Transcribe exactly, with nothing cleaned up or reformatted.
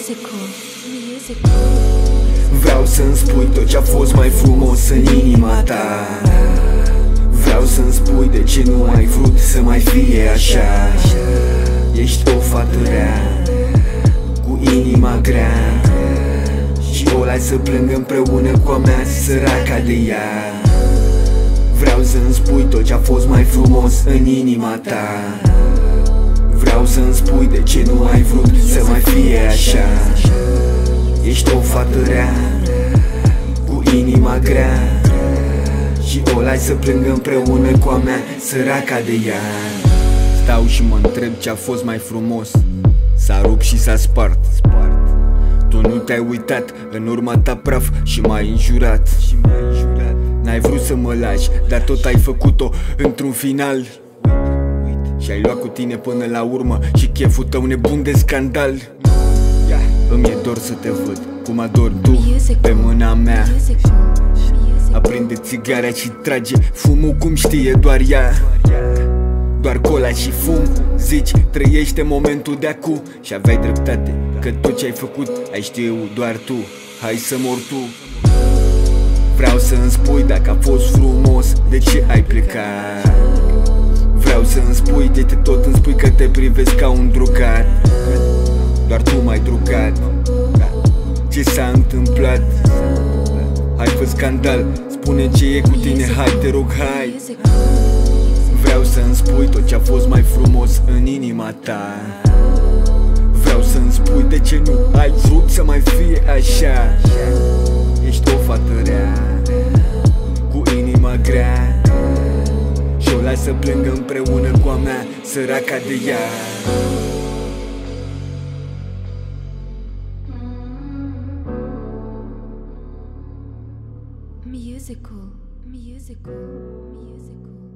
Musical, musical. Vreau să-mi spui tot ce-a fost mai frumos în inima ta. Vreau să-mi spui de ce nu ai vrut să mai fie așa. Ești o fată rea, cu inima grea, și o lai să plâng împreună cu a mea, săraca de ea. Vreau să-mi spui tot ce-a fost mai frumos în inima ta. Vreau să-mi spui de ce nu ai vrut să mai fie așa. Ești o fată rea, cu inima grea, și o lai să plâng împreună cu a mea, săraca de ea. Stau și mă întreb ce-a fost mai frumos. S-a rupt și s-a spart. Tu nu te-ai uitat în urma ta praf și m-ai înjurat. N-ai vrut să mă lași, dar tot ai făcut-o într-un final. Și ai luat cu tine până la urmă și cheful tău nebun de scandal. Îmi e dor să te văd cum adori tu pe mâna mea. Aprinde țigara și trage fumul cum știe doar ea. Doar cola și fum, zici, trăiește momentul de acum. Și aveai dreptate, că tot ce ai făcut ai știu doar tu. Hai să mor tu. Vreau să-mi spui dacă a fost frumos, de ce ai plecat. Vreau să-mi spui de te tot îmi spui că te privesc ca un drugat. Doar tu m-ai drugat. Ce s-a întâmplat? Hai, fă scandal, spune ce e cu tine, hai, te rog, hai. Vreau să-mi spui tot ce-a fost mai frumos în inima ta. Vreau să-mi spui de ce nu ai vrut să mai fie așa. Ești o fată rea, cu inima grea, și o las să plângă împreună cu a mea, săraca de ea. Musical, musical, musical.